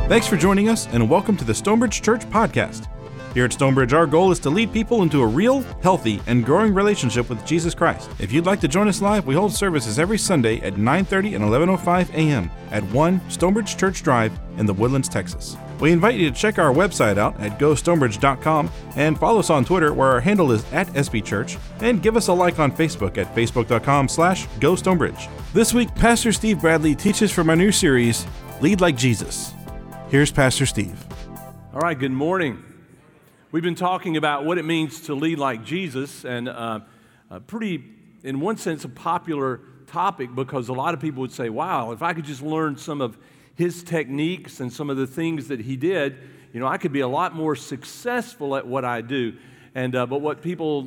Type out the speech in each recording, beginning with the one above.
Thanks for joining us, and welcome to the Stonebridge Church Podcast. Here at Stonebridge, our goal is to lead people into a real, healthy, and growing relationship with Jesus Christ. If you'd like to join us live, we hold services every Sunday at 9:30 and 11:05 a.m. at 1 Stonebridge Church Drive in the Woodlands, Texas. We invite you to check our website out at gostonebridge.com and follow us on Twitter, where our handle is @SBChurch, and give us a like on Facebook at facebook.com/gostonebridge. This week, Pastor Steve Bradley teaches from our new series, Lead Like Jesus. Here's Pastor Steve. All right, good morning. We've been talking about what it means to lead like Jesus, and pretty, in one sense, a popular topic, because a lot of people would say, wow, if I could just learn some of his techniques and some of the things that he did, you know, I could be a lot more successful at what I do. And but what people,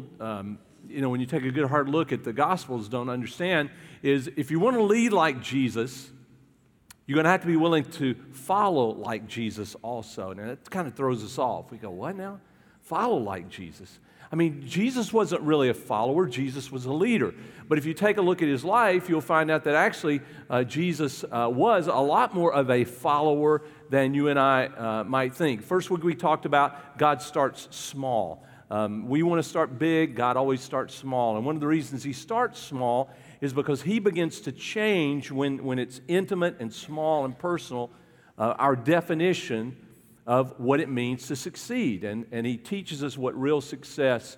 when you take a good hard look at the Gospels, don't understand is if you want to lead like Jesus, you're going to have to be willing to follow like Jesus also. Now, that kind of throws us off. We go, what now? Follow like Jesus. I mean, Jesus wasn't really a follower. Jesus was a leader. But if you take a look at his life, you'll find out that actually Jesus was a lot more of a follower than you and I might think. First week we talked about God starts small. We want to start big. God always starts small. And one of the reasons he starts small is because he begins to change when it's intimate and small and personal, our definition of what it means to succeed. And he teaches us what real success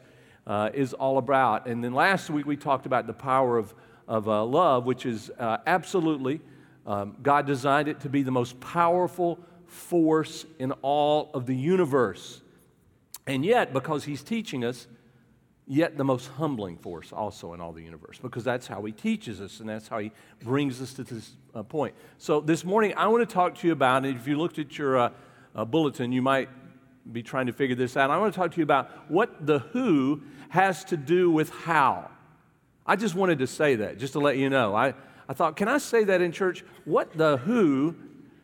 is all about. And then last week we talked about the power of love, which is absolutely, God designed it to be the most powerful force in all of the universe. And yet, because he's teaching us, yet the most humbling force also in all the universe, because that's how he teaches us and that's how he brings us to this point. So this morning I want to talk to you about, and if you looked at your bulletin, you might be trying to figure this out. I want to talk to you about what the who has to do with how. I just wanted to say that, just to let you know. I thought, can I say that in church? What the who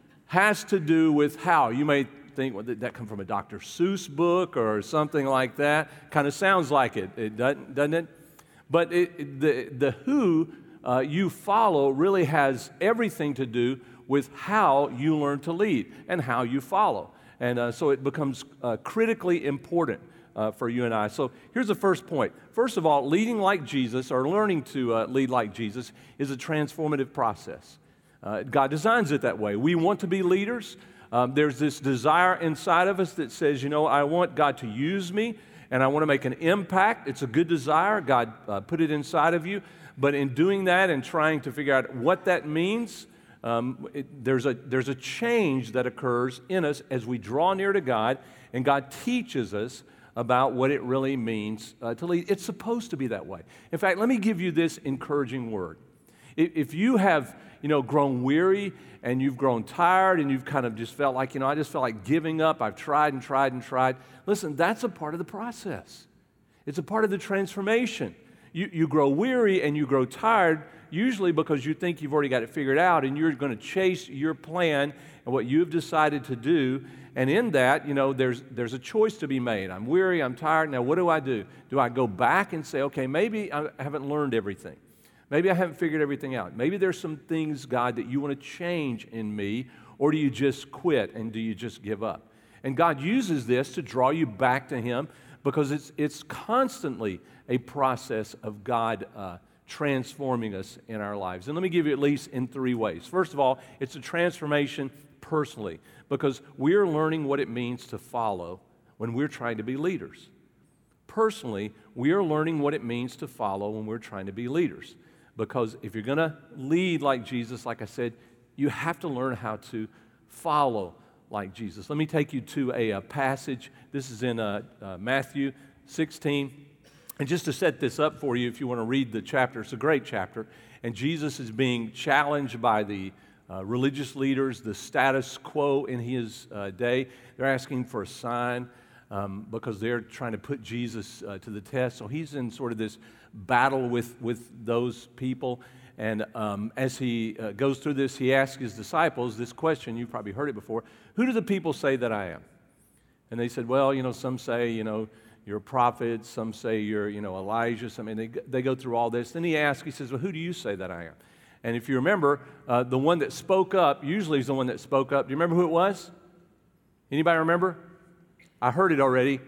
has to do with how? You may think, well, did that come from a Dr. Seuss book or something like that? Kind of sounds like it. It doesn't it? But the who you follow really has everything to do with how you learn to lead and how you follow. And so it becomes critically important for you and I. So here's the first point. First of all, leading like Jesus, or learning to lead like Jesus, is a transformative process. God designs it that way. We want to be leaders. There's this desire inside of us that says, you know, I want God to use me and I want to make an impact. It's a good desire. God put it inside of you. But in doing that and trying to figure out what that means, there's a change that occurs in us as we draw near to God, and God teaches us about what it really means to lead. It's supposed to be that way. In fact, let me give you this encouraging word. If you have, grown weary and you've grown tired and you've kind of just felt like, I just felt like giving up. I've tried and tried and tried. Listen, that's a part of the process. It's a part of the transformation. You grow weary and you grow tired, usually because you think you've already got it figured out and you're going to chase your plan and what you've decided to do. And in that, there's a choice to be made. I'm weary, I'm tired. Now, what do? Do I go back and say, okay, maybe I haven't learned everything. Maybe I haven't figured everything out. Maybe there's some things, God, that you want to change in me, or do you just quit and do you just give up? And God uses this to draw you back to him, because it's constantly a process of God transforming us in our lives. And let me give you at least in three ways. First of all, it's a transformation personally, because we're learning what it means to follow when we're trying to be leaders. Personally, we are learning what it means to follow when we're trying to be leaders. Because if you're going to lead like Jesus, like I said, you have to learn how to follow like Jesus. Let me take you to a passage. This is in Matthew 16. And just to set this up for you, if you want to read the chapter, it's a great chapter. And Jesus is being challenged by the religious leaders, the status quo in his day. They're asking for a sign because they're trying to put Jesus to the test. So he's in sort of this battle with those people. And as he goes through this, he asks his disciples this question. You've probably heard it before. Who do the people say that I am? And they said, well, some say, you're a prophet. Some say you're, Elijah. They go through all this. Then he asks, he says, well, who do you say that I am? And if you remember, the one that spoke up, usually is the one that spoke up. Do you remember who it was? Anybody remember? I heard it already.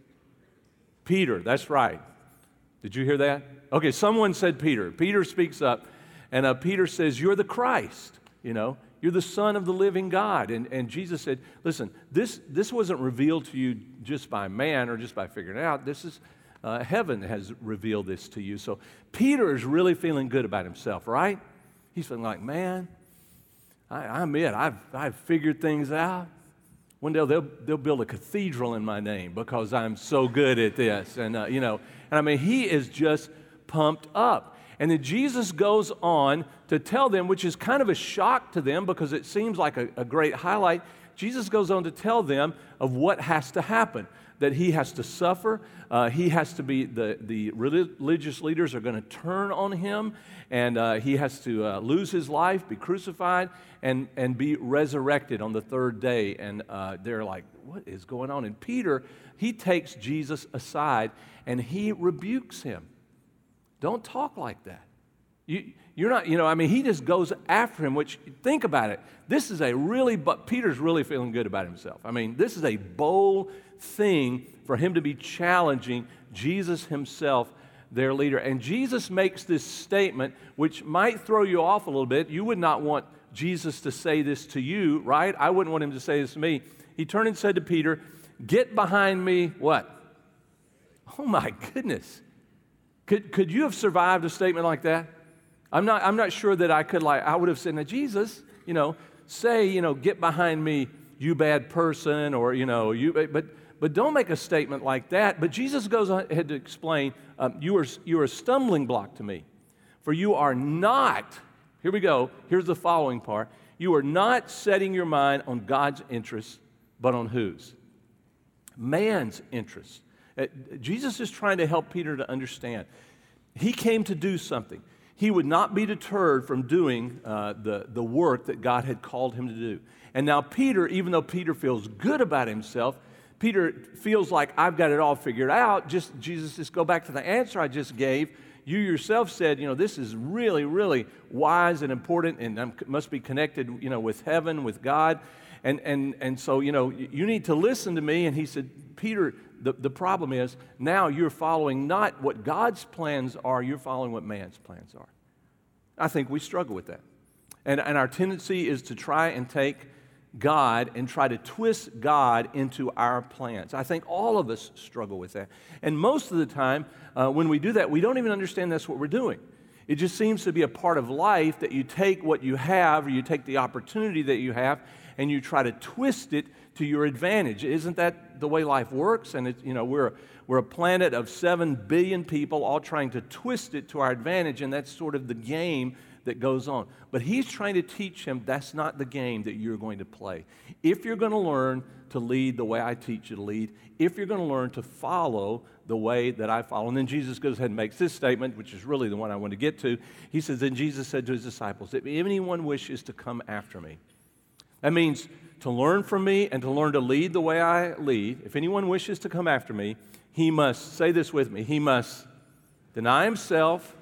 Peter, that's right. Did you hear that? Okay, someone said Peter. Peter speaks up, and Peter says, you're the Christ, You're the Son of the living God. And Jesus said, listen, this wasn't revealed to you just by man or just by figuring it out. This is, heaven has revealed this to you. So Peter is really feeling good about himself, right? He's feeling like, man, I'm it. I've figured things out. One day they'll build a cathedral in my name because I'm so good at this. And, he is just pumped up. And then Jesus goes on to tell them, which is kind of a shock to them because it seems like a great highlight. Jesus goes on to tell them of what has to happen, that he has to suffer. He has to be, the religious leaders are going to turn on him, and he has to lose his life, be crucified, and be resurrected on the third day. And they're like, what is going on? And Peter, he takes Jesus aside, and he rebukes him. Don't talk like that. You're not, he just goes after him, which, think about it. But Peter's really feeling good about himself. This is a bold thing for him to be challenging Jesus himself, their leader. And Jesus makes this statement, which might throw you off a little bit. You would not want Jesus to say this to you, right? I wouldn't want him to say this to me. He turned and said to Peter, get behind me, what? Oh my goodness. Could you have survived a statement like that? I'm not sure that I could, I would have said, now Jesus, say, get behind me, you bad person, or, but don't make a statement like that. But Jesus goes ahead to explain, you are a stumbling block to me, for you are not, here we go, here's the following part, you are not setting your mind on God's interests, but on whose? Man's interests. Jesus is trying to help Peter to understand. He came to do something. He would not be deterred from doing the work that God had called him to do. And now Peter, even though Peter feels good about himself, Peter feels like, I've got it all figured out. Jesus, just go back to the answer I just gave. You yourself said, this is really, really wise and important and must be connected, with heaven, with God. And so, you need to listen to me. And he said, Peter, the problem is now you're following not what God's plans are, you're following what man's plans are. I think we struggle with that. And our tendency is to try and take God and try to twist God into our plans. I think all of us struggle with that. And most of the time, when we do that, we don't even understand that's what we're doing. It just seems to be a part of life that you take what you have, or you take the opportunity that you have, and you try to twist it to your advantage. Isn't that the way life works? And we're a planet of 7 billion people all trying to twist it to our advantage, and that's sort of the game that goes on. But he's trying to teach him that's not the game that you're going to play. If you're going to learn to lead the way I teach you to lead, if you're going to learn to follow the way that I follow. And then Jesus goes ahead and makes this statement, which is really the one I want to get to. He says, then Jesus said to his disciples, if anyone wishes to come after me, that means to learn from me and to learn to lead the way I lead. If anyone wishes to come after me, he must, say this with me, he must deny himself.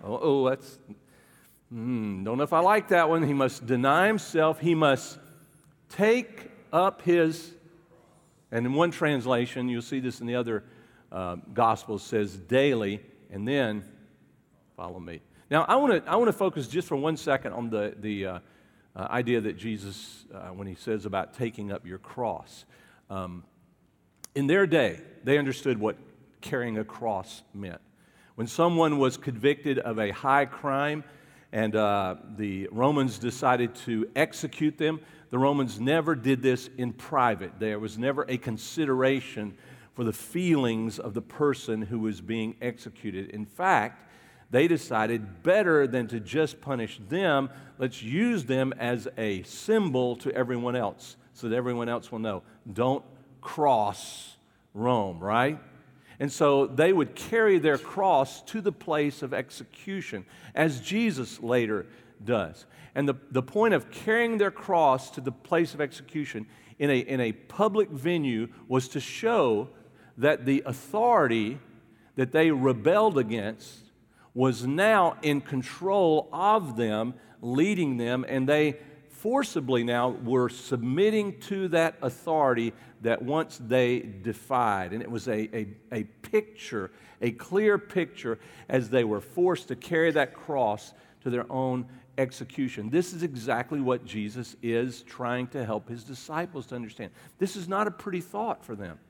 Don't know if I like that one. He must deny himself. He must take up his, and in one translation, you'll see this in the other Gospels, says daily, and then follow me. Now, I want to focus just for 1 second on the idea that Jesus, when he says about taking up your cross. In their day, they understood what carrying a cross meant. When someone was convicted of a high crime and the Romans decided to execute them, the Romans never did this in private. There was never a consideration for the feelings of the person who was being executed. In fact, they decided better than to just punish them, let's use them as a symbol to everyone else so that everyone else will know. Don't cross Rome, right? And so they would carry their cross to the place of execution, as Jesus later does. And the point of carrying their cross to the place of execution in a public venue was to show that the authority that they rebelled against was now in control of them, leading them, and they forcibly now were submitting to that authority that once they defied. And it was a picture, a clear picture, as they were forced to carry that cross to their own execution. This is exactly what Jesus is trying to help his disciples to understand. This is not a pretty thought for them.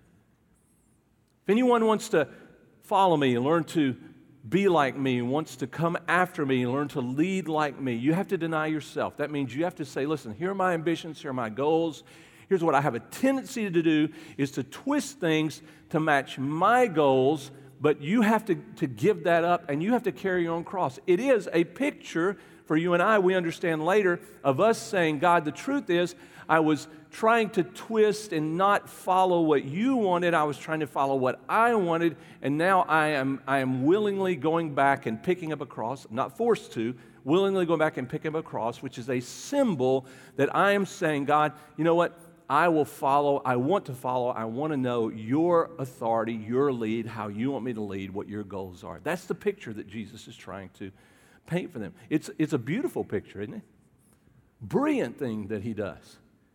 If anyone wants to follow me and learn to be like me, wants to come after me and learn to lead like me, you have to deny yourself. That means you have to say, listen, here are my ambitions, here are my goals. Here's what I have a tendency to do is to twist things to match my goals, but you have to give that up and you have to carry your own cross. It is a picture for you and I, we understand later, of us saying, God, the truth is, I was trying to twist and not follow what you wanted. I was trying to follow what I wanted, and now I am willingly going back and picking up a cross, not forced to, willingly going back and picking up a cross, which is a symbol that I am saying, God, you know what? I will follow, I want to know your authority, your lead, how you want me to lead, what your goals are. That's the picture that Jesus is trying to paint for them. It's a beautiful picture, isn't it? Brilliant thing that he does.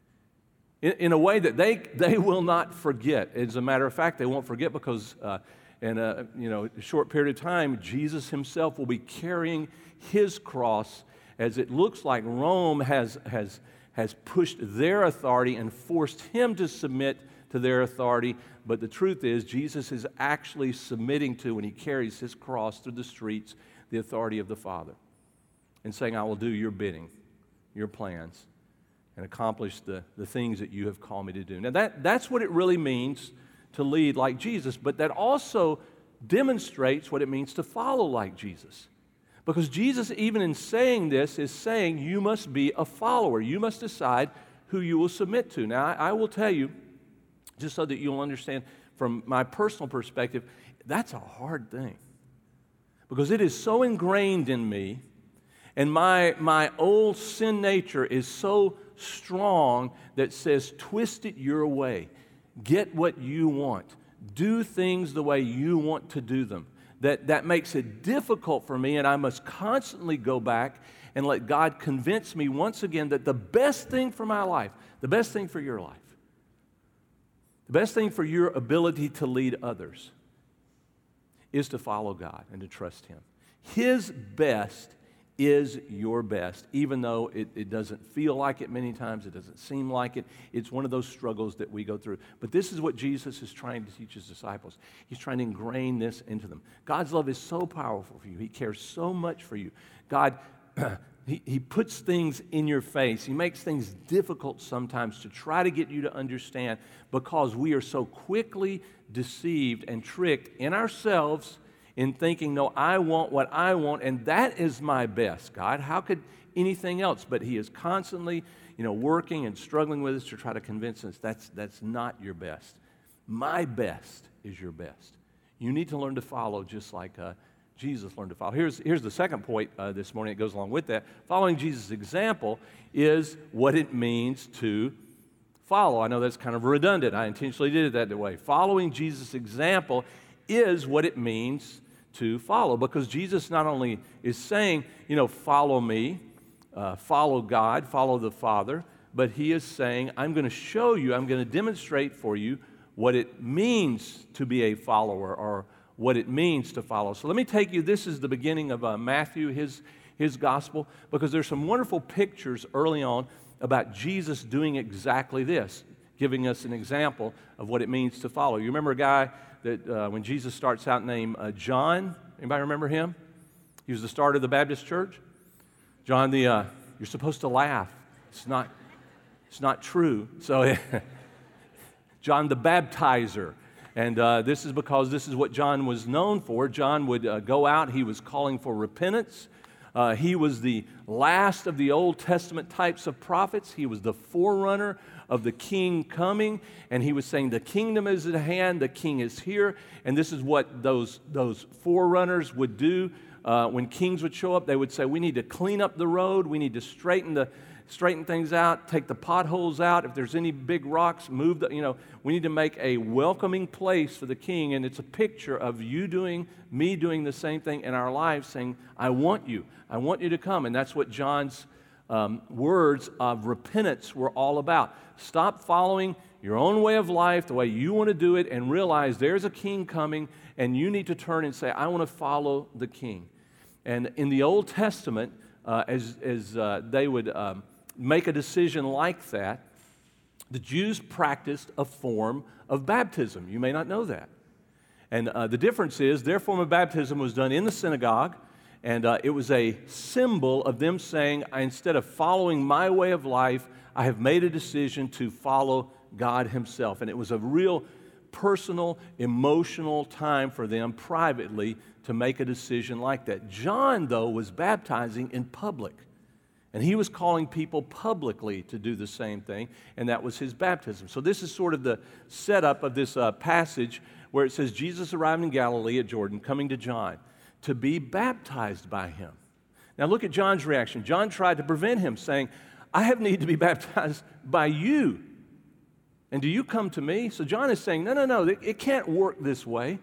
In a way that they will not forget. As a matter of fact, they won't forget because in a short period of time, Jesus himself will be carrying his cross as it looks like Rome has pushed their authority and forced him to submit to their authority. But the truth is, Jesus is actually submitting to, when he carries his cross through the streets, the authority of the Father, and saying, I will do your bidding, your plans, and accomplish the things that you have called me to do. Now that's what it really means to lead like Jesus, but that also demonstrates what it means to follow like Jesus. Because Jesus, even in saying this, is saying you must be a follower. You must decide who you will submit to. Now, I will tell you, just so that you'll understand from my personal perspective, that's a hard thing. Because it is so ingrained in me, and my old sin nature is so strong that says, twist it your way. Get what you want. Do things the way you want to do them. That makes it difficult for me, and I must constantly go back and let God convince me once again that the best thing for my life, the best thing for your life, the best thing for your ability to lead others is to follow God and to trust him. His best is your best, even though it doesn't feel like it many times, it doesn't seem like it. It's one of those struggles that we go through. But this is what Jesus is trying to teach his disciples. He's trying to ingrain this into them. God's love is so powerful for you. He cares so much for you. God, he puts things in your face. He makes things difficult sometimes to try to get you to understand, because we are so quickly deceived and tricked in ourselves in thinking, no, I want what I want, and that is my best, God. How could anything else? But he is constantly, working and struggling with us to try to convince us that's not your best. My best is your best. You need to learn to follow just like Jesus learned to follow. Here's the second point this morning that goes along with that. Following Jesus' example is what it means to follow. I know that's kind of redundant. I intentionally did it that way. Following Jesus' example is what it means to follow, because Jesus not only is saying, follow me, follow God, follow the Father, but he is saying, I'm going to show you, I'm going to demonstrate for you what it means to be a follower, or what it means to follow. So let me take you, this is the beginning of Matthew, his gospel, because there's some wonderful pictures early on about Jesus doing exactly this, giving us an example of what it means to follow. You remember a guy that when Jesus starts out named John? Anybody remember him? He was the starter of the Baptist church. John, you're supposed to laugh. It's not true. So John the Baptizer. And this is because this is what John was known for. John would go out. He was calling for repentance. He was the last of the Old Testament types of prophets. He was the forerunner of the king coming, and he was saying the kingdom is at hand, the king is here, and this is what those forerunners would do when kings would show up. They would say, we need to clean up the road, we need to straighten things out, take the potholes out. If there's any big rocks, move we need to make a welcoming place for the king. And it's a picture of me doing the same thing in our lives, saying, I want you to come. And that's what John's words of repentance were all about. Stop following your own way of life, the way you want to do it, and realize there's a king coming, and you need to turn and say, I want to follow the king. And in the Old Testament, as they would make a decision like that, the Jews practiced a form of baptism. You may not know that. And the difference is their form of baptism was done in the synagogue, and it was a symbol of them saying, instead of following my way of life, I have made a decision to follow God himself. And it was a real personal, emotional time for them privately to make a decision like that. John, though, was baptizing in public. And he was calling people publicly to do the same thing, and that was his baptism. So this is sort of the setup of this passage where it says Jesus arrived in Galilee at Jordan, coming to John to be baptized by him. Now look at John's reaction. John tried to prevent him, saying, I have need to be baptized by you. And do you come to me? So John is saying, no, it can't work this way.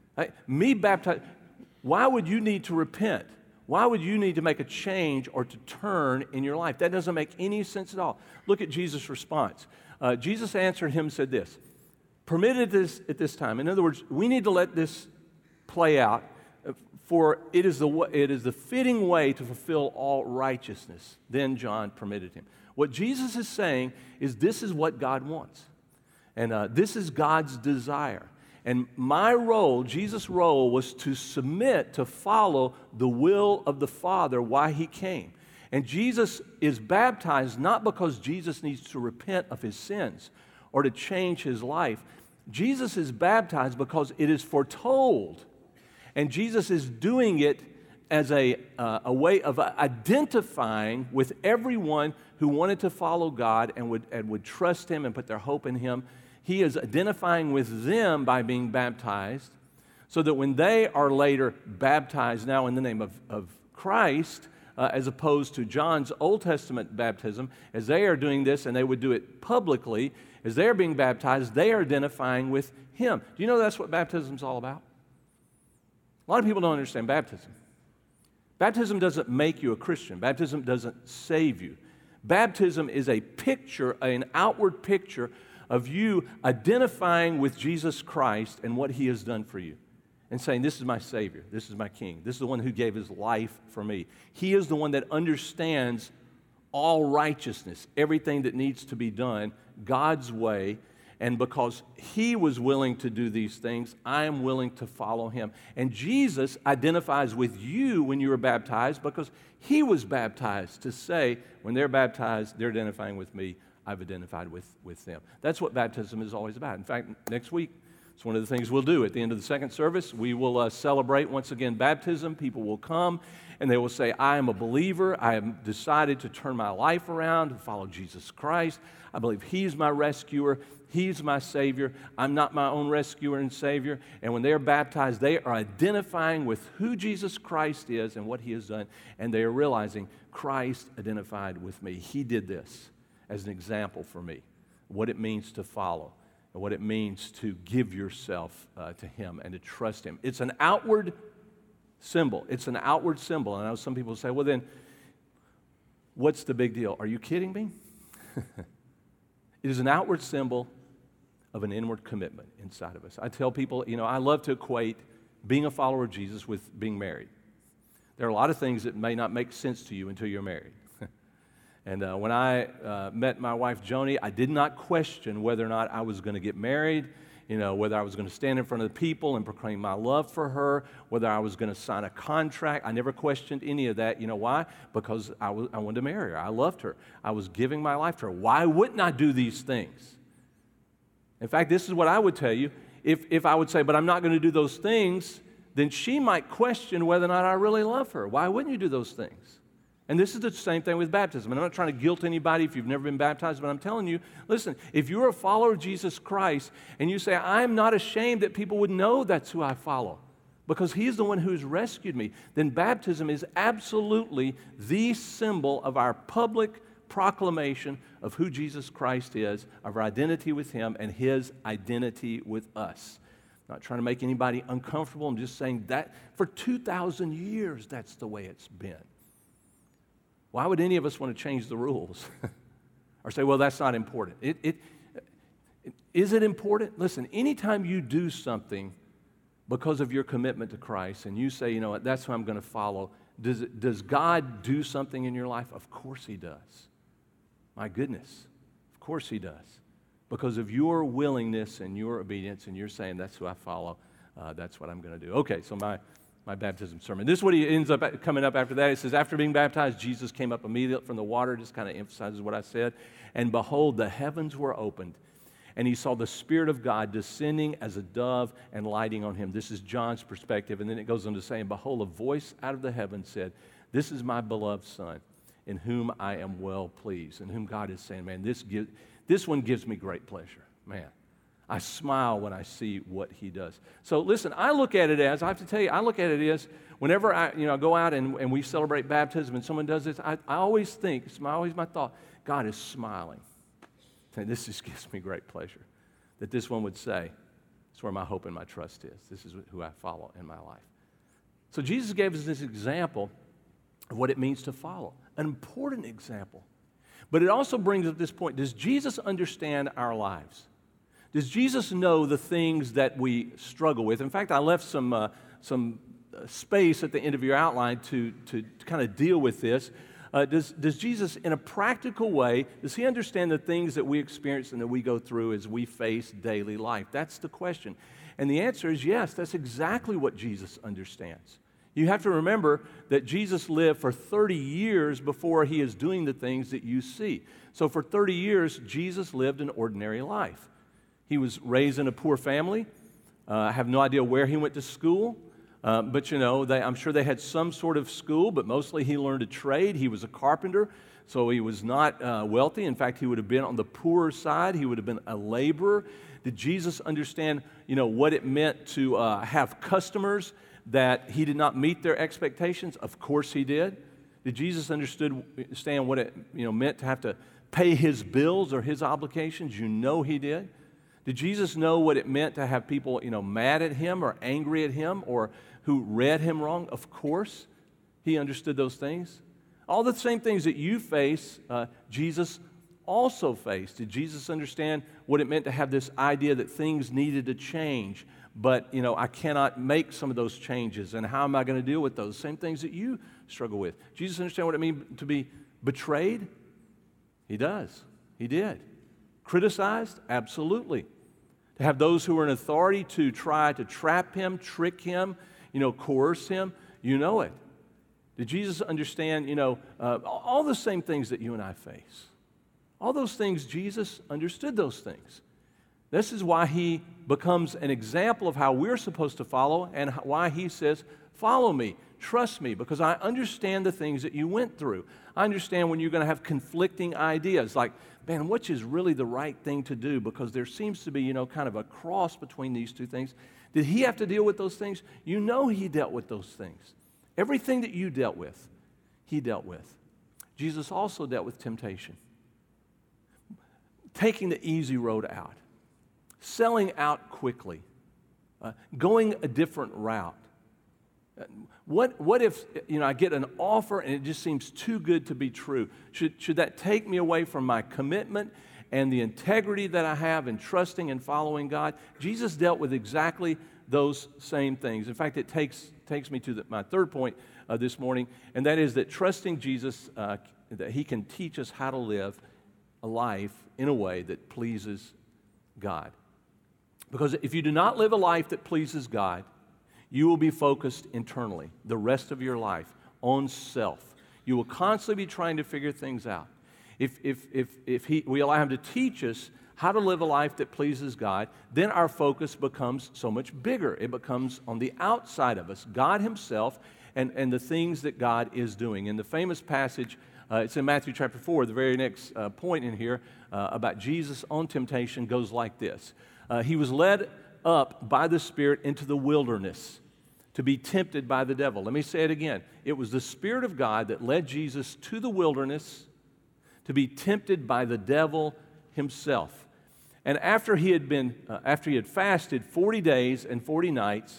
Me baptized. Why would you need to repent? Why would you need to make a change or to turn in your life? That doesn't make any sense at all. Look at Jesus' response. Jesus answered him and said this, permitted this at this time. In other words, we need to let this play out, for it is the fitting way to fulfill all righteousness. Then John permitted him. What Jesus is saying is this is what God wants. And this is God's desire. And my role, Jesus' role, was to submit, to follow the will of the Father, why he came. And Jesus is baptized not because Jesus needs to repent of his sins or to change his life. Jesus is baptized because it is foretold. And Jesus is doing it as a way of identifying with everyone who wanted to follow God and would trust him and put their hope in him. He is identifying with them by being baptized so that when they are later baptized now in the name of Christ, as opposed to John's Old Testament baptism, as they are doing this and they would do it publicly, as they are being baptized, they are identifying with him. Do you know that's what baptism is all about? A lot of people don't understand baptism. Baptism doesn't make you a Christian. Baptism doesn't save you. Baptism is a picture, an outward picture of you identifying with Jesus Christ and what he has done for you and saying, this is my Savior, this is my King, this is the one who gave his life for me. He is the one that understands all righteousness, everything that needs to be done God's way, and because he was willing to do these things, I am willing to follow him. And Jesus identifies with you when you were baptized because he was baptized to say, when they're baptized, they're identifying with me. I've identified with them. That's what baptism is always about. In fact, next week, it's one of the things we'll do. At the end of the second service, we will celebrate once again baptism. People will come and they will say, I am a believer. I have decided to turn my life around and follow Jesus Christ. I believe he's my rescuer. He's my Savior. I'm not my own rescuer and Savior. And when they are baptized, they are identifying with who Jesus Christ is and what he has done. And they are realizing Christ identified with me. He did this as an example for me, what it means to follow, and what it means to give yourself to him and to trust him. It's an outward symbol. It's an outward symbol. And I know some people say, well then, what's the big deal? Are you kidding me? It is an outward symbol of an inward commitment inside of us. I tell people, I love to equate being a follower of Jesus with being married. There are a lot of things that may not make sense to you until you're married. And when I met my wife, Joni, I did not question whether or not I was going to get married, whether I was going to stand in front of the people and proclaim my love for her, whether I was going to sign a contract. I never questioned any of that. You know why? Because I wanted to marry her. I loved her. I was giving my life to her. Why wouldn't I do these things? In fact, this is what I would tell you. If I would say, but I'm not going to do those things, then she might question whether or not I really love her. Why wouldn't you do those things? And this is the same thing with baptism. And I'm not trying to guilt anybody if you've never been baptized, but I'm telling you, listen, if you're a follower of Jesus Christ and you say, I'm not ashamed that people would know that's who I follow because he's the one who's rescued me, then baptism is absolutely the symbol of our public proclamation of who Jesus Christ is, of our identity with him and his identity with us. I'm not trying to make anybody uncomfortable. I'm just saying that for 2,000 years, that's the way it's been. Why would any of us want to change the rules? Or say, well, that's not important. Is it important? Listen, anytime you do something because of your commitment to Christ and you say, you know what, that's who I'm going to follow, does God do something in your life? Of course He does. My goodness, of course He does. Because of your willingness and your obedience, and you're saying, that's who I follow, that's what I'm going to do. Okay, so my baptism sermon. This is what he ends up coming up after that. He says, after being baptized, Jesus came up immediately from the water, just kind of emphasizes what I said. And behold, the heavens were opened, and he saw the Spirit of God descending as a dove and lighting on him. This is John's perspective. And then it goes on to say, and behold, a voice out of the heavens said, this is my beloved Son, in whom I am well pleased. And whom God is saying, man, this one gives me great pleasure. Man, I smile when I see what he does. So listen, I look at it as, I have to tell you, I look at it as whenever I go out and we celebrate baptism and someone does this, I always think, it's always my thought, God is smiling. And this just gives me great pleasure that this one would say, it's where my hope and my trust is. This is who I follow in my life. So Jesus gave us this example of what it means to follow, an important example. But it also brings up this point, does Jesus understand our lives? Does Jesus know the things that we struggle with? In fact, I left some space at the end of your outline to kind of deal with this. Does Jesus, in a practical way, does he understand the things that we experience and that we go through as we face daily life? That's the question. And the answer is yes, that's exactly what Jesus understands. You have to remember that Jesus lived for 30 years before he is doing the things that you see. So for 30 years, Jesus lived an ordinary life. He was raised in a poor family. I have no idea where he went to school. But I'm sure they had some sort of school, but mostly he learned a trade. He was a carpenter, so he was not wealthy. In fact, he would have been on the poorer side. He would have been a laborer. Did Jesus understand, what it meant to have customers that he did not meet their expectations? Of course he did. Did Jesus understand what it meant to have to pay his bills or his obligations? He did. Did Jesus know what it meant to have people, mad at him or angry at him or who read him wrong? Of course, he understood those things. All the same things that you face, Jesus also faced. Did Jesus understand what it meant to have this idea that things needed to change, but, I cannot make some of those changes, and how am I going to deal with those? Same things that you struggle with. Jesus understand what it means to be betrayed? He does. He did. Criticized? Absolutely. To have those who are in authority to try to trap him, trick him, coerce him, it. Did Jesus understand, all the same things that you and I face? All those things, Jesus understood those things. This is why he becomes an example of how we're supposed to follow and why he says, follow me, trust me, because I understand the things that you went through. I understand when you're going to have conflicting ideas, like, man, which is really the right thing to do? Because there seems to be, kind of a cross between these two things. Did he have to deal with those things? He dealt with those things. Everything that you dealt with, he dealt with. Jesus also dealt with temptation. Taking the easy road out. Selling out quickly. Going a different route. What if, I get an offer and it just seems too good to be true? Should that take me away from my commitment and the integrity that I have in trusting and following God? Jesus dealt with exactly those same things. In fact, it takes me to my third point this morning, and that is that trusting Jesus, that he can teach us how to live a life in a way that pleases God. Because if you do not live a life that pleases God, you will be focused internally the rest of your life on self. You will constantly be trying to figure things out. If we allow him to teach us how to live a life that pleases God, then our focus becomes so much bigger. It becomes on the outside of us, God himself and the things that God is doing. In the famous passage, it's in Matthew chapter 4, the very next point in here about Jesus on temptation goes like this. He was led up by the Spirit into the wilderness to be tempted by the devil. Let me say it again. It was the Spirit of God that led Jesus to the wilderness to be tempted by the devil himself. And after he had fasted 40 days and 40 nights,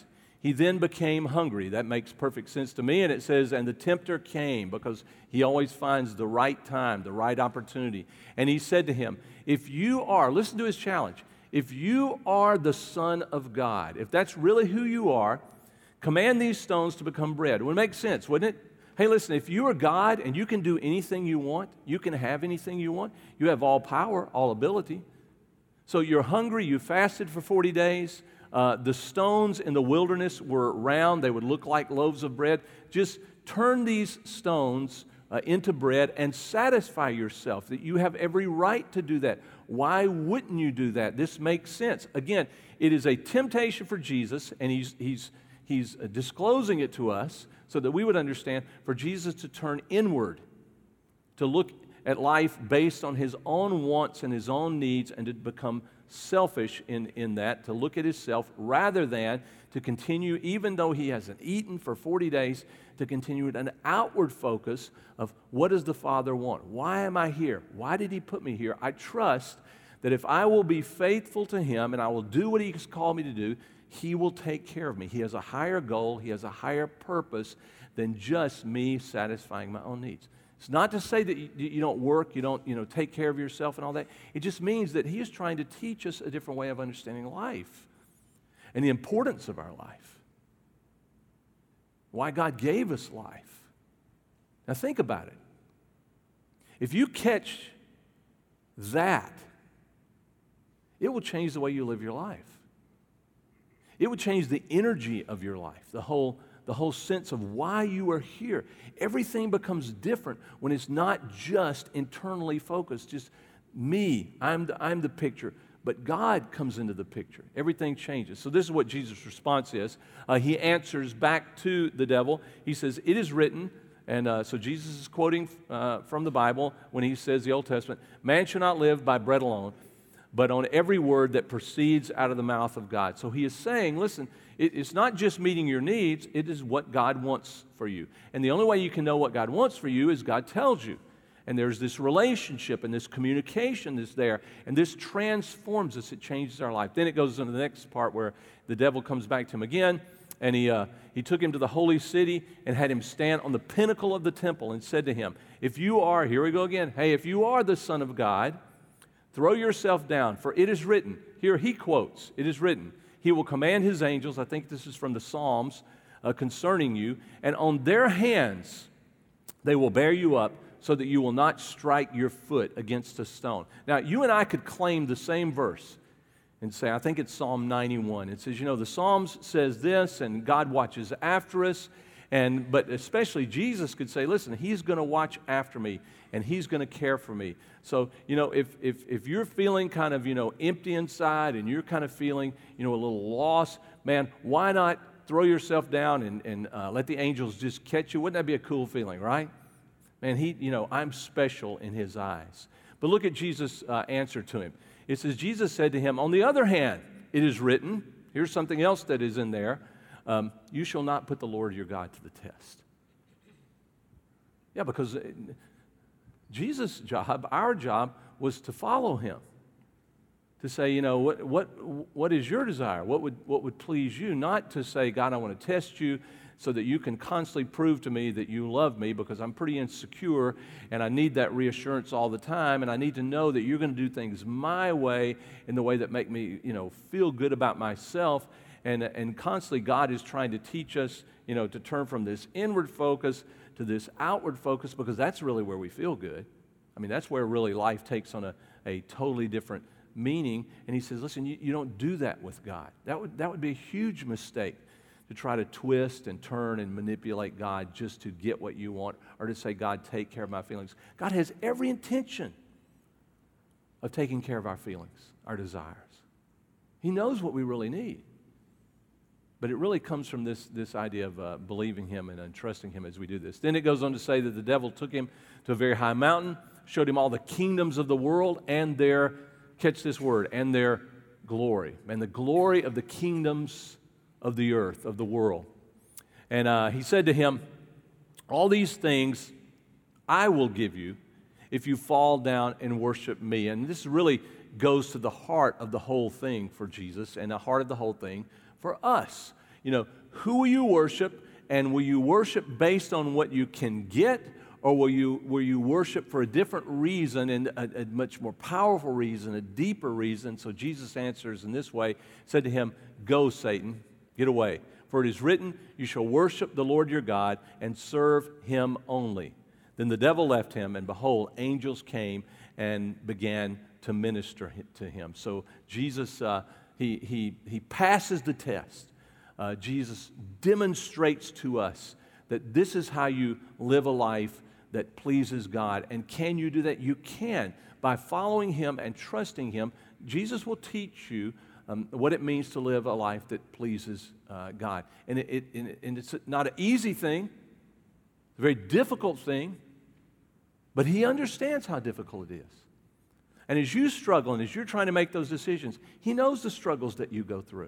he then became hungry. That makes perfect sense to me. And it says, and the tempter came, because he always finds the right time, the right opportunity. And he said to him, if you are, listen to his challenge, if you are the Son of God, if that's really who you are, command these stones to become bread. It would make sense, wouldn't it? Hey, listen, if you are God and you can do anything you want, you can have anything you want, you have all power, all ability. So you're hungry, you fasted for 40 days. The stones in the wilderness were round. They would look like loaves of bread. Just turn these stones into bread and satisfy yourself, that you have every right to do that. Why wouldn't you do that? This makes sense. Again, it is a temptation for Jesus, and he's disclosing it to us so that we would understand, for Jesus to turn inward, to look at life based on his own wants and his own needs, and to become selfish in that, to look at himself rather than to continue, even though he hasn't eaten for 40 days, to continue an outward focus of what does the Father want? Why am I here? Why did he put me here? I trust that if I will be faithful to him and I will do what he's called me to do, he will take care of me. He has a higher goal. He has a higher purpose than just me satisfying my own needs. It's not to say that you don't work, you don't take care of yourself and all that. It just means that he is trying to teach us a different way of understanding life and the importance of our life, why God gave us life. Now think about it. If you catch that, it will change the way you live your life. It would change the energy of your life, the whole sense of why you are here. Everything becomes different when it's not just internally focused, just me, I'm the picture. But God comes into the picture. Everything changes. So this is what Jesus' response is. He answers back to the devil. He says, it is written, and so Jesus is quoting from the Bible when he says, the Old Testament, man shall not live by bread alone, but on every word that proceeds out of the mouth of God. So he is saying, listen, it's not just meeting your needs, it is what God wants for you. And the only way you can know what God wants for you is God tells you. And there's this relationship and this communication that's there, and this transforms us, it changes our life. Then it goes into the next part where the devil comes back to him again, and he took him to the holy city and had him stand on the pinnacle of the temple and said to him, if you are, here we go again, hey, if you are the Son of God, throw yourself down, for it is written. Here he quotes, it is written, he will command his angels, I think this is from the Psalms, concerning you, and on their hands they will bear you up so that you will not strike your foot against a stone. Now, you and I could claim the same verse and say, I think it's Psalm 91. It says, the Psalms says this, and God watches after us, but especially Jesus could say, listen, he's going to watch after me, and he's going to care for me. So, if you're feeling kind of, empty inside, and you're kind of feeling, a little lost, man, why not throw yourself down and let the angels just catch you? Wouldn't that be a cool feeling, right? Man, I'm special in his eyes. But look at Jesus' answer to him. It says, Jesus said to him, on the other hand, it is written, here's something else that is in there, you shall not put the Lord your God to the test. Yeah, because Jesus' job, our job, was to follow him. To say, what is your desire? What would please you? Not to say, God, I want to test you so that you can constantly prove to me that you love me, because I'm pretty insecure and I need that reassurance all the time, and I need to know that you're going to do things my way, in the way that make me, feel good about myself. And constantly God is trying to teach us, to turn from this inward focus to this outward focus, because that's really where we feel good. I mean, that's where really life takes on a totally different meaning. And he says, listen, you don't do that with God. That would be a huge mistake, to try to twist and turn and manipulate God just to get what you want, or to say, God, take care of my feelings. God has every intention of taking care of our feelings, our desires. He knows what we really need. But it really comes from this idea of believing him and trusting him as we do this. Then it goes on to say that the devil took him to a very high mountain, showed him all the kingdoms of the world and their, catch this word, and their glory. And the glory of the kingdoms of the earth, of the world. And he said to him, all these things I will give you if you fall down and worship me. And this really goes to the heart of the whole thing for Jesus, and the heart of the whole thing for us. who will you worship, and will you worship based on what you can get, or will you worship for a different reason, and a much more powerful reason, a deeper reason? So Jesus answers in this way, said to him, "Go, Satan, get away. For it is written, you shall worship the Lord your God and serve him only." Then the devil left him, and behold, angels came and began to minister to him. So Jesus, he passes the test. Jesus demonstrates to us that this is how you live a life that pleases God. And can you do that? You can. By following him and trusting him, Jesus will teach you what it means to live a life that pleases God. And it's not an easy thing. It's a very difficult thing. But he understands how difficult it is. And as you struggle and as you're trying to make those decisions, he knows the struggles that you go through.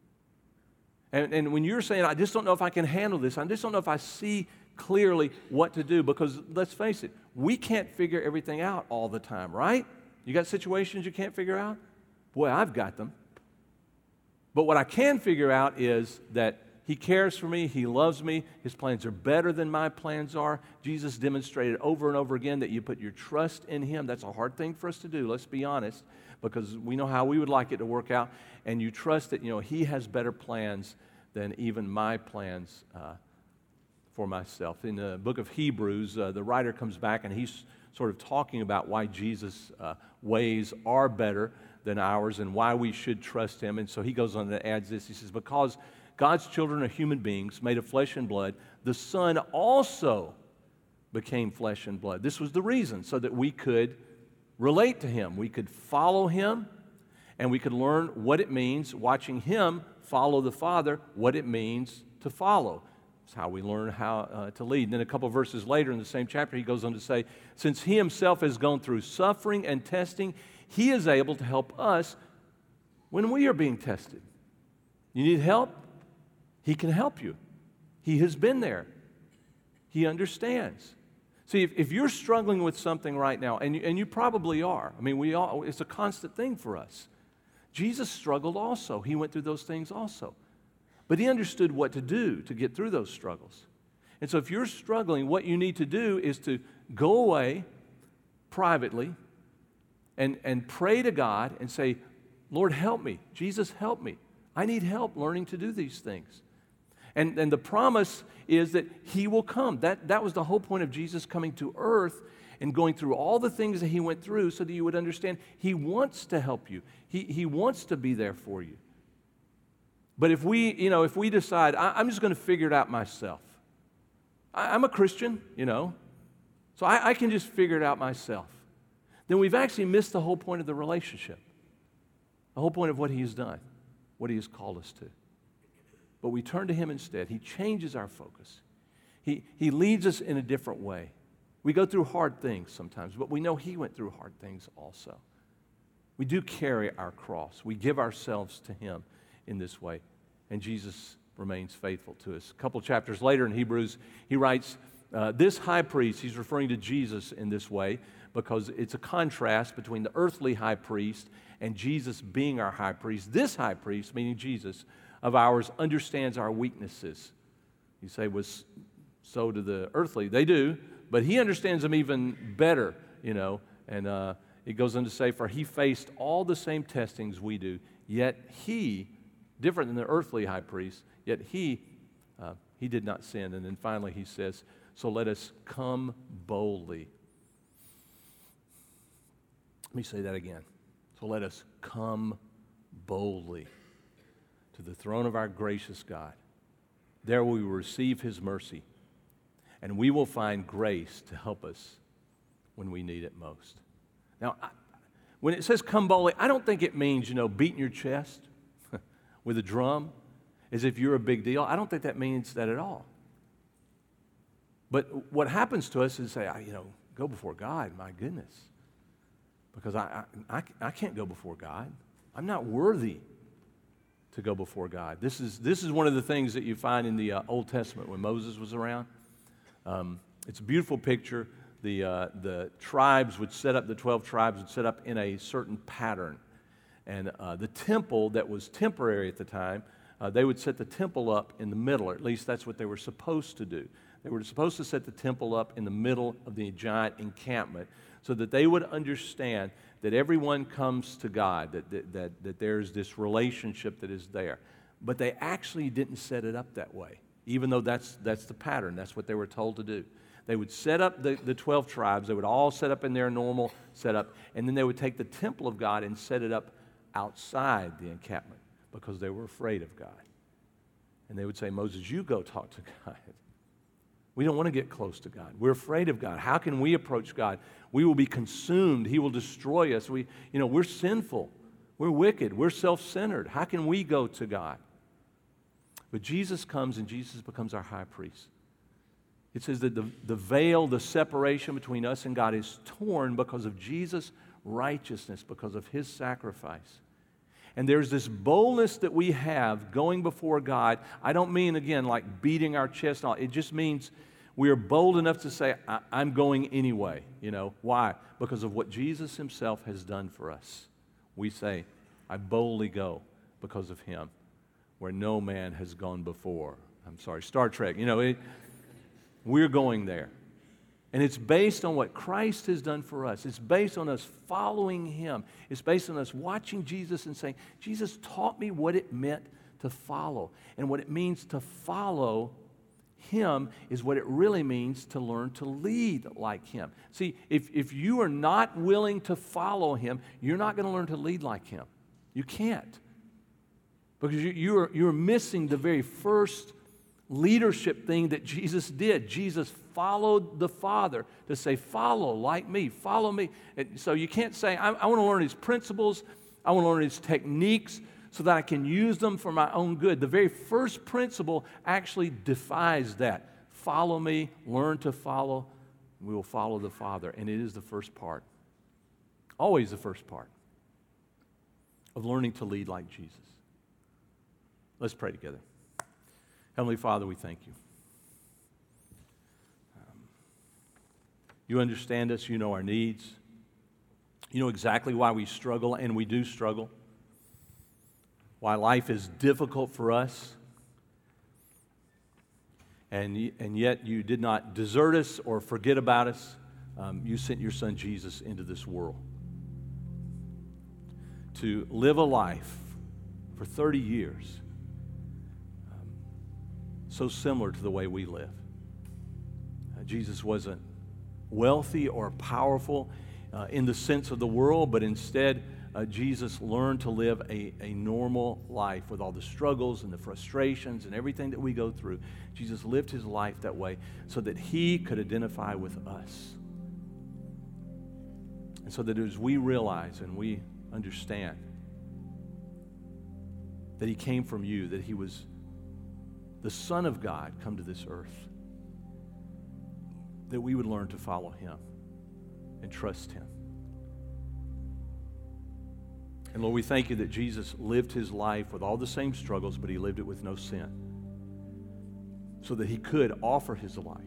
And when you're saying, I just don't know if I can handle this, I just don't know if I see clearly what to do, because let's face it, we can't figure everything out all the time, right? You got situations you can't figure out? Boy, I've got them. But what I can figure out is that he cares for me, he loves me, his plans are better than my plans are. Jesus demonstrated over and over again that you put your trust in him. That's a hard thing for us to do, let's be honest, because we know how we would like it to work out. And you trust that, he has better plans than even my plans for myself. In the book of Hebrews, the writer comes back and he's sort of talking about why Jesus' ways are better than ours and why we should trust him. And so he goes on and adds this. He says, because God's children are human beings made of flesh and blood, the Son also became flesh and blood. This was the reason, so that we could relate to him. We could follow him, and we could learn what it means, watching him follow the Father, what it means to follow. It's how we learn how to lead. And then a couple verses later in the same chapter, he goes on to say, since he himself has gone through suffering and testing, he is able to help us when we are being tested. You need help? He can help you. He has been there. He understands. See, if you're struggling with something right now, and you probably are, I mean, it's a constant thing for us. Jesus struggled also. He went through those things also. But he understood what to do to get through those struggles. And so if you're struggling, what you need to do is to go away privately and pray to God and say, Lord, help me. Jesus, help me. I need help learning to do these things. And the promise is that he will come. That was the whole point of Jesus coming to earth and going through all the things that he went through, so that you would understand he wants to help you. He wants to be there for you. But if we decide, I'm just going to figure it out myself. I'm a Christian, so I can just figure it out myself. Then we've actually missed the whole point of the relationship. The whole point of what he has done, what he has called us to. But we turn to him instead. He changes our focus. He leads us in a different way. We go through hard things sometimes, but we know he went through hard things also. We do carry our cross. We give ourselves to him in this way, and Jesus remains faithful to us. A couple chapters later in Hebrews, he writes, this high priest, he's referring to Jesus in this way, because it's a contrast between the earthly high priest and Jesus being our high priest. This high priest, meaning Jesus, of ours, understands our weaknesses. You say, was so do the earthly. They do, but he understands them even better, and it goes on to say, for he faced all the same testings we do, yet he, different than the earthly high priest, yet he did not sin. And then finally he says, so let us come boldly. Let me say that again. So let us come boldly to the throne of our gracious God. There we will receive his mercy, and we will find grace to help us when we need it most. Now, when it says come boldly, I don't think it means, beating your chest with a drum as if you're a big deal. I don't think that means that at all. But what happens to us is say, go before God, my goodness, because I can't go before God. I'm not worthy to go before God. This is one of the things that you find in the Old Testament when Moses was around. It's a beautiful picture. The tribes would set up, the 12 tribes would set up in a certain pattern. And the temple that was temporary at the time They would set the temple up in the middle, or at least that's what they were supposed to do. They were supposed to set the temple up in the middle of the giant encampment so that they would understand that everyone comes to God, that there's this relationship that is there. But they actually didn't set it up that way, even though that's the pattern. That's what they were told to do. They would set up the 12 tribes. They would all set up in their normal setup, and then they would take the temple of God and set it up outside the encampment because they were afraid of God. And they would say, Moses, you go talk to God. We don't want to get close to God. We're afraid of God. How can we approach God? We will be consumed. He will destroy us. We're sinful. We're wicked. We're self-centered. How can we go to God? But Jesus comes and Jesus becomes our high priest. It says that the veil, the separation between us and God is torn because of Jesus' righteousness, because of His sacrifice. And there's this boldness that we have going before God. I don't mean, again, like beating our chest. It just means we are bold enough to say, I'm going anyway. Why? Because of what Jesus Himself has done for us. We say, I boldly go because of Him, where no man has gone before. I'm sorry, Star Trek. We're going there. And it's based on what Christ has done for us. It's based on us following Him. It's based on us watching Jesus and saying, Jesus taught me what it meant to follow. And what it means to follow Him is what it really means to learn to lead like Him. See, if you are not willing to follow Him, you're not going to learn to lead like Him. You can't. Because you're missing the very first leadership thing that Jesus did. Jesus followed the Father to say, follow like me, follow me. And so you can't say, I want to learn His principles, I want to learn His techniques so that I can use them for my own good. The very first principle actually defies that. Follow me, learn to follow, we will follow the Father. And it is the first part, always the first part of learning to lead like Jesus. Let's pray together. Heavenly Father, we thank You. You understand us. You know our needs. You know exactly why we struggle, and we do struggle. Why life is difficult for us. And yet You did not desert us or forget about us. You sent Your Son Jesus into this world to live a life for 30 years so similar to the way we live. Jesus wasn't wealthy or powerful in the sense of the world, but instead Jesus learned to live a normal life with all the struggles and the frustrations and everything that we go through. Jesus lived His life that way so that He could identify with us. And so that as we realize and we understand that He came from You, that He was the Son of God come to this earth, that we would learn to follow Him and trust Him. And Lord, we thank You that Jesus lived His life with all the same struggles, but He lived it with no sin, so that He could offer His life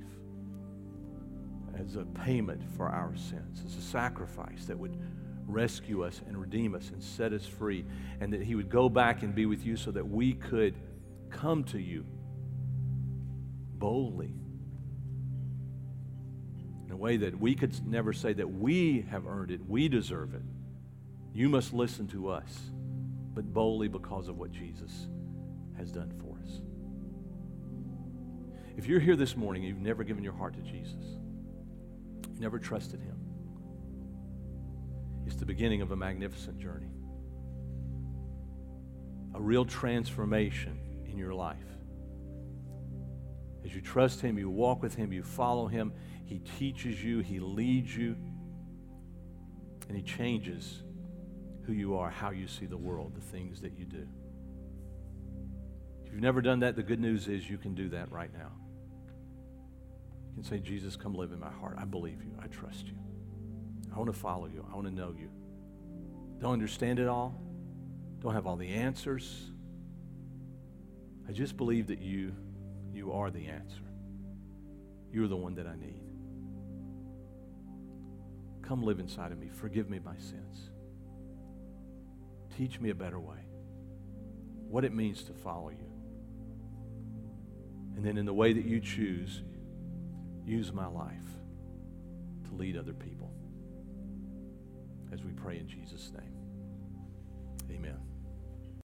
as a payment for our sins, as a sacrifice that would rescue us and redeem us and set us free, and that He would go back and be with You so that we could come to You boldly in a way that we could never say that we have earned it, we deserve it. You must listen to us, but boldly because of what Jesus has done for us. If you're here this morning and you've never given your heart to Jesus, you never trusted Him, it's the beginning of a magnificent journey, a real transformation in your life. As you trust Him, you walk with Him, you follow Him, He teaches you, He leads you, and He changes who you are, how you see the world, the things that you do. If you've never done that, the good news is you can do that right now. You can say, Jesus, come live in my heart. I believe You. I trust You. I want to follow You. I want to know You. Don't understand it all. Don't have all the answers. I just believe that You are the answer. You're the one that I need. Come live inside of me. Forgive me my sins. Teach me a better way. what it means to follow you. And then in the way that you choose, use my life to lead other people. As we pray in Jesus' name.